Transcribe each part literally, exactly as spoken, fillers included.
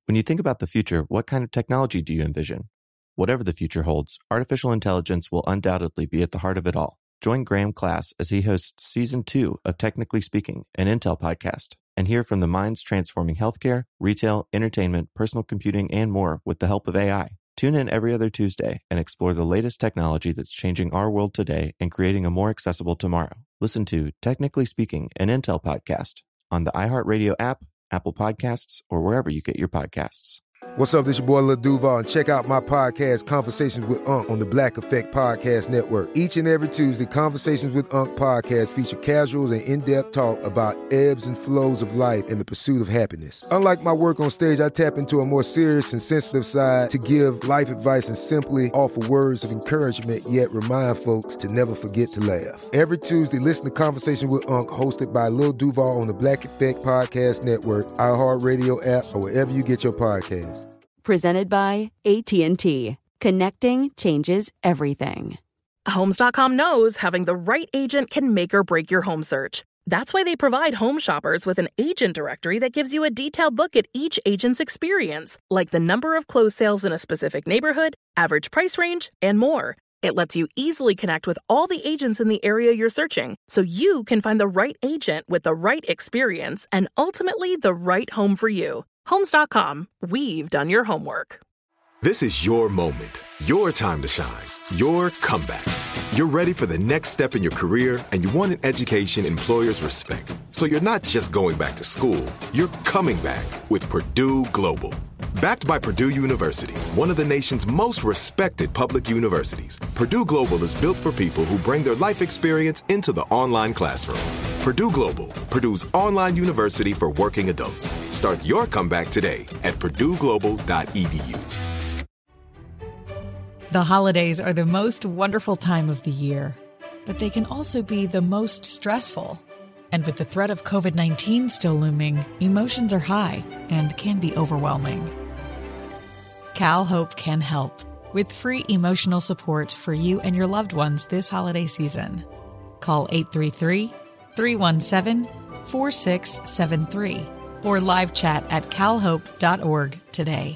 When you think about the future, what kind of technology do you envision? Whatever the future holds, artificial intelligence will undoubtedly be at the heart of it all. Join Graham Class as he hosts Season two of Technically Speaking, an Intel podcast, and hear from the minds transforming healthcare, retail, entertainment, personal computing, and more with the help of A I. Tune in every other Tuesday and explore the latest technology that's changing our world today and creating a more accessible tomorrow. Listen to Technically Speaking, an Intel podcast on the iHeartRadio app, Apple Podcasts, or wherever you get your podcasts. What's up, this your boy Lil Duval, and check out my podcast, Conversations with Unc, on the Black Effect Podcast Network. Each and every Tuesday, Conversations with Unc podcast feature casuals and in-depth talk about ebbs and flows of life and the pursuit of happiness. Unlike my work on stage, I tap into a more serious and sensitive side to give life advice and simply offer words of encouragement, yet remind folks to never forget to laugh. Every Tuesday, listen to Conversations with Unc, hosted by Lil Duval on the Black Effect Podcast Network, iHeartRadio app, or wherever you get your podcasts. Presented by A T and T. Connecting changes everything. Homes dot com knows having the right agent can make or break your home search. That's why they provide home shoppers with an agent directory that gives you a detailed look at each agent's experience, like the number of closed sales in a specific neighborhood, average price range, and more. It lets you easily connect with all the agents in the area you're searching, so you can find the right agent with the right experience and ultimately the right home for you. Homes dot com. We've done your homework. This is your moment, your time to shine, your comeback. You're ready for the next step in your career, and you want an education employers respect. So you're not just going back to school, you're coming back with Purdue Global. Backed by Purdue University, one of the nation's most respected public universities, Purdue Global is built for people who bring their life experience into the online classroom. Purdue Global, Purdue's online university for working adults. Start your comeback today at purdue global dot e d u. The holidays are the most wonderful time of the year, but they can also be the most stressful. And with the threat of covid nineteen still looming, emotions are high and can be overwhelming. CalHope can help with free emotional support for you and your loved ones this holiday season. Call eight three three, three one seven, four six seven three or live chat at cal hope dot org today.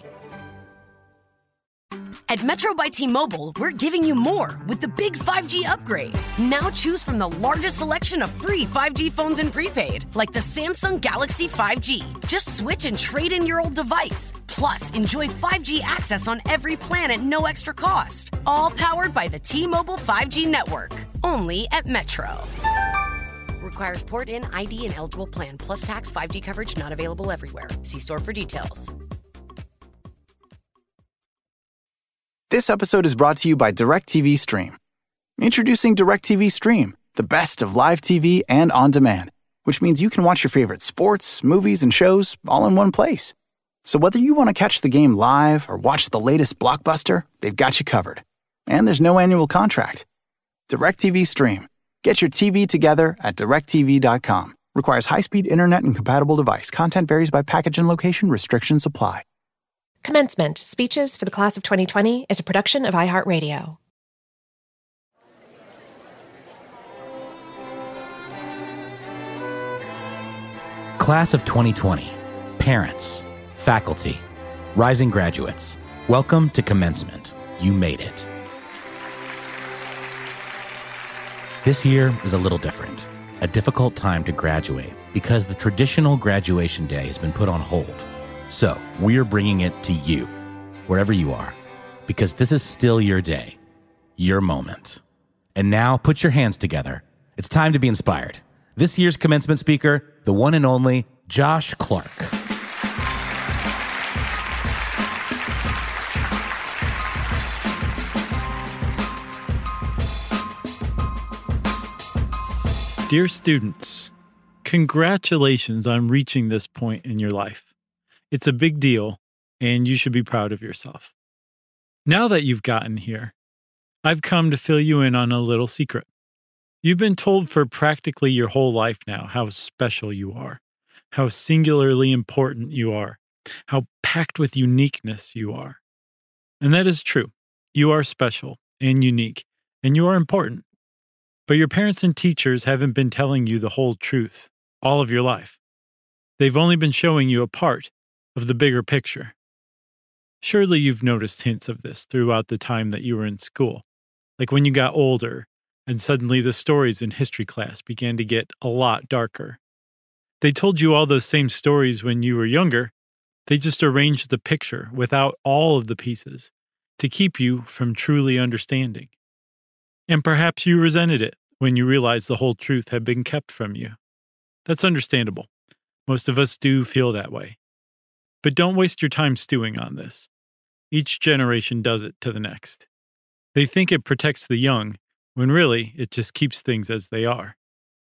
At Metro by T-Mobile, we're giving you more with the big five G upgrade. Now choose from the largest selection of free five G phones in prepaid, like the Samsung Galaxy five G. Just switch and trade in your old device. Plus, enjoy five G access on every plan at no extra cost. All powered by the T-Mobile five G network. Only at Metro. Requires port-in I D and eligible plan, plus tax. Five G coverage not available everywhere. See store for details. This episode is brought to you by DirecTV Stream. Introducing DirecTV Stream, the best of live T V and on demand, which means you can watch your favorite sports, movies, and shows all in one place. So whether you want to catch the game live or watch the latest blockbuster, they've got you covered. And there's no annual contract. DirecTV Stream. Get your T V together at direct t v dot com. Requires high-speed internet and compatible device. Content varies by package and location. Restrictions apply. Commencement Speeches for the Class of twenty twenty is a production of iHeartRadio. Class of twenty twenty. Parents, faculty, rising graduates. Welcome to commencement. You made it. This year is a little different. A difficult time to graduate because the traditional graduation day has been put on hold. So we're bringing it to you, wherever you are, because this is still your day, your moment. And now put your hands together. It's time to be inspired. This year's commencement speaker, the one and only Josh Clark. Dear students, congratulations on reaching this point in your life. It's a big deal, and you should be proud of yourself. Now that you've gotten here, I've come to fill you in on a little secret. You've been told for practically your whole life now how special you are, how singularly important you are, how packed with uniqueness you are. And that is true. You are special and unique, and you are important. But your parents and teachers haven't been telling you the whole truth all of your life. They've only been showing you a part, of the bigger picture. Surely you've noticed hints of this throughout the time that you were in school, like when you got older and suddenly the stories in history class began to get a lot darker. They told you all those same stories when you were younger. They just arranged the picture without all of the pieces to keep you from truly understanding. And perhaps you resented it when you realized the whole truth had been kept from you. That's understandable. Most of us do feel that way. But don't waste your time stewing on this. Each generation does it to the next. They think it protects the young, when really it just keeps things as they are.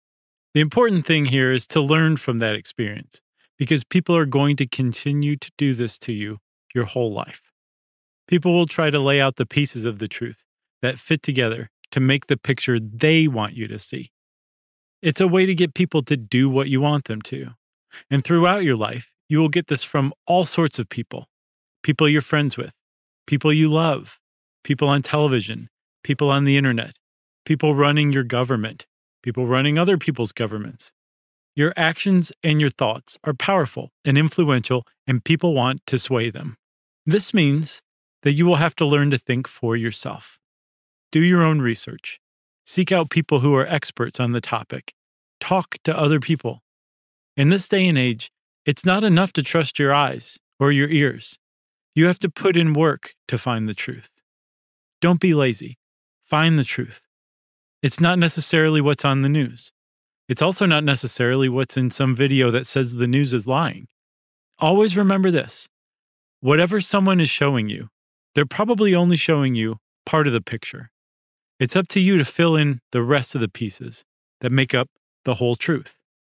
The important thing here is to learn from that experience, because people are going to continue to do this to you your whole life. People will try to lay out the pieces of the truth that fit together to make the picture they want you to see. It's a way to get people to do what you want them to. And throughout your life, you will get this from all sorts of people. People you're friends with, people you love, people on television, people on the internet, people running your government, people running other people's governments. Your actions and your thoughts are powerful and influential, and people want to sway them. This means that you will have to learn to think for yourself. Do your own research. Seek out people who are experts on the topic. Talk to other people. In this day and age, it's not enough to trust your eyes or your ears. You have to put in work to find the truth. Don't be lazy. Find the truth. It's not necessarily what's on the news. It's also not necessarily what's in some video that says the news is lying. Always remember this. Whatever someone is showing you, they're probably only showing you part of the picture. It's up to you to fill in the rest of the pieces that make up the whole truth.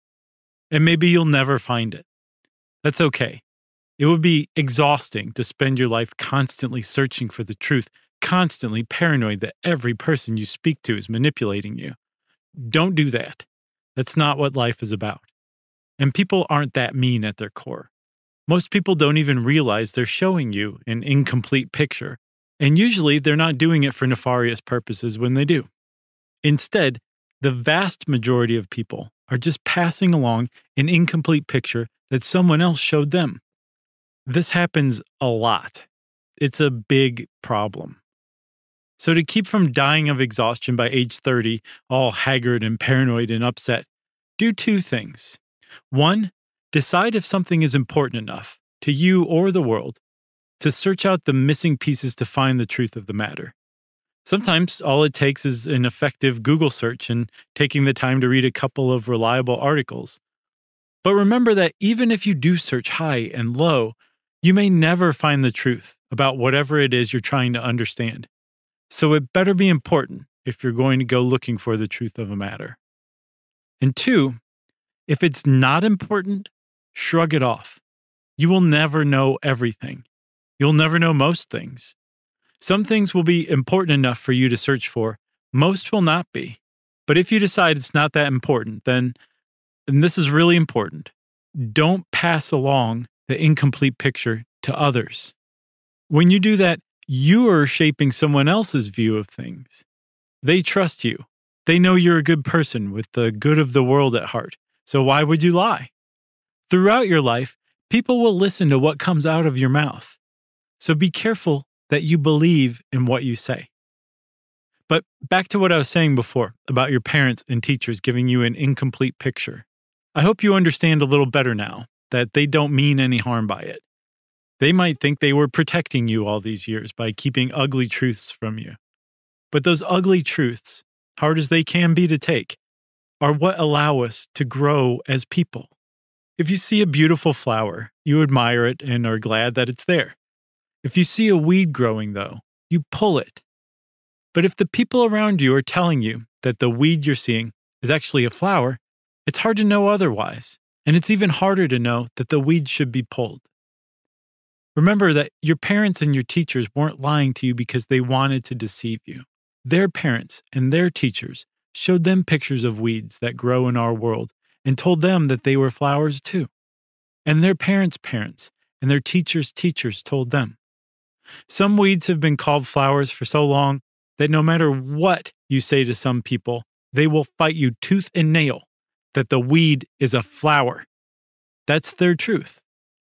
And maybe you'll never find it. That's okay. It would be exhausting to spend your life constantly searching for the truth, constantly paranoid that every person you speak to is manipulating you. Don't do that. That's not what life is about. And people aren't that mean at their core. Most people don't even realize they're showing you an incomplete picture, and usually they're not doing it for nefarious purposes when they do. Instead, the vast majority of people are just passing along an incomplete picture that someone else showed them. This happens a lot. It's a big problem. So to keep from dying of exhaustion by age thirty, all haggard and paranoid and upset, do two things. One, decide if something is important enough to you or the world to search out the missing pieces to find the truth of the matter. Sometimes all it takes is an effective Google search and taking the time to read a couple of reliable articles. But remember that even if you do search high and low, you may never find the truth about whatever it is you're trying to understand. So it better be important if you're going to go looking for the truth of a matter. And two, if it's not important, shrug it off. You will never know everything. You'll never know most things. Some things will be important enough for you to search for. Most will not be. But if you decide it's not that important, then, and this is really important, don't pass along the incomplete picture to others. When you do that, you are shaping someone else's view of things. They trust you. They know you're a good person with the good of the world at heart. So why would you lie? Throughout your life, people will listen to what comes out of your mouth. So be careful that you believe in what you say. But back to what I was saying before about your parents and teachers giving you an incomplete picture. I hope you understand a little better now that they don't mean any harm by it. They might think they were protecting you all these years by keeping ugly truths from you. But those ugly truths, hard as they can be to take, are what allow us to grow as people. If you see a beautiful flower, you admire it and are glad that it's there. If you see a weed growing, though, you pull it. But if the people around you are telling you that the weed you're seeing is actually a flower, it's hard to know otherwise, and it's even harder to know that the weed should be pulled. Remember that your parents and your teachers weren't lying to you because they wanted to deceive you. Their parents and their teachers showed them pictures of weeds that grow in our world and told them that they were flowers too. And their parents' parents and their teachers' teachers told them. Some weeds have been called flowers for so long that no matter what you say to some people, they will fight you tooth and nail that the weed is a flower. That's their truth.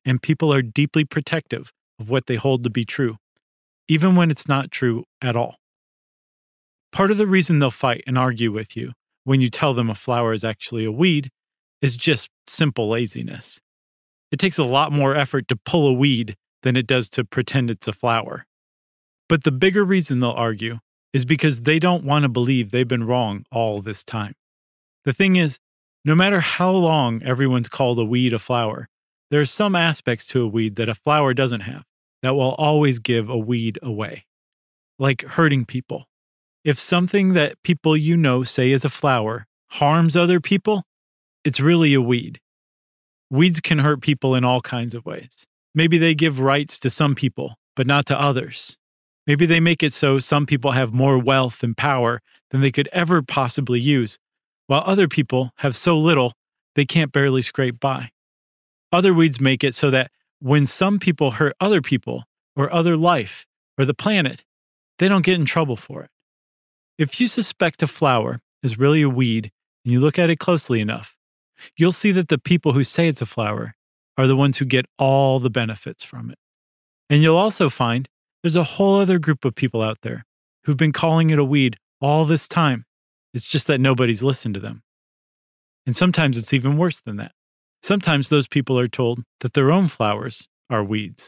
and people are deeply protective of what they hold to be true, even when it's not true at all. Part of the reason they'll fight and argue with you when you tell them a flower is actually a weed is just simple laziness. It takes a lot more effort to pull a weed than it does to pretend it's a flower. But the bigger reason they'll argue is because they don't want to believe they've been wrong all this time. The thing is, no matter how long everyone's called a weed a flower, there are some aspects to a weed that a flower doesn't have that will always give a weed away. Like hurting people. If something that people you know say is a flower harms other people, it's really a weed. Weeds can hurt people in all kinds of ways. Maybe they give rights to some people, but not to others. Maybe they make it so some people have more wealth and power than they could ever possibly use, while other people have so little they can't barely scrape by. Other weeds make it so that when some people hurt other people or other life or the planet, they don't get in trouble for it. If you suspect a flower is really a weed and you look at it closely enough, you'll see that the people who say it's a flower are the ones who get all the benefits from it. And you'll also find there's a whole other group of people out there who've been calling it a weed all this time. It's just that nobody's listened to them. And sometimes it's even worse than that. Sometimes those people are told that their own flowers are weeds.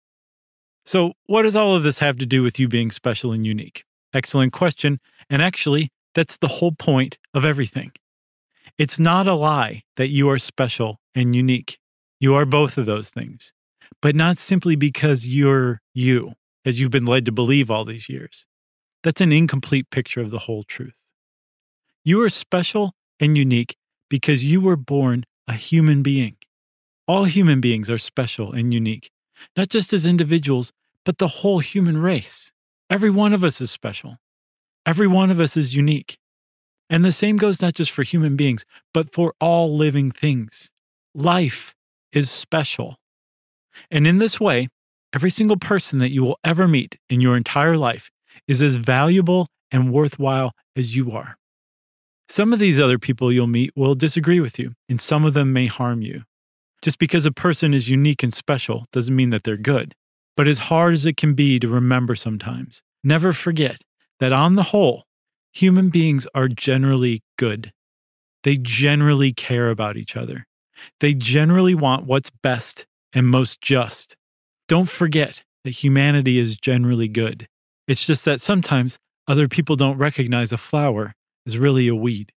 So what does all of this have to do with you being special and unique? Excellent question. And actually, that's the whole point of everything. It's not a lie that you are special and unique. You are both of those things, but not simply because you're you, as you've been led to believe all these years. That's an incomplete picture of the whole truth. You are special and unique because you were born a human being. All human beings are special and unique, not just as individuals, but the whole human race. Every one of us is special. Every one of us is unique. And the same goes not just for human beings, but for all living things. Life is special. And in this way, every single person that you will ever meet in your entire life is as valuable and worthwhile as you are. Some of these other people you'll meet will disagree with you, and some of them may harm you. Just because a person is unique and special doesn't mean that they're good. But as hard as it can be to remember sometimes, never forget that on the whole, human beings are generally good. They generally care about each other. They generally want what's best and most just. Don't forget that humanity is generally good. It's just that sometimes other people don't recognize a flower as really a weed.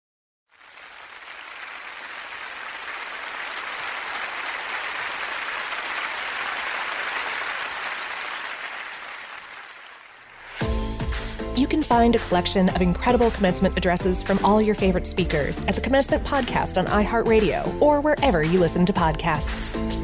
You can find a collection of incredible commencement addresses from all your favorite speakers at the Commencement Podcast on iHeartRadio or wherever you listen to podcasts.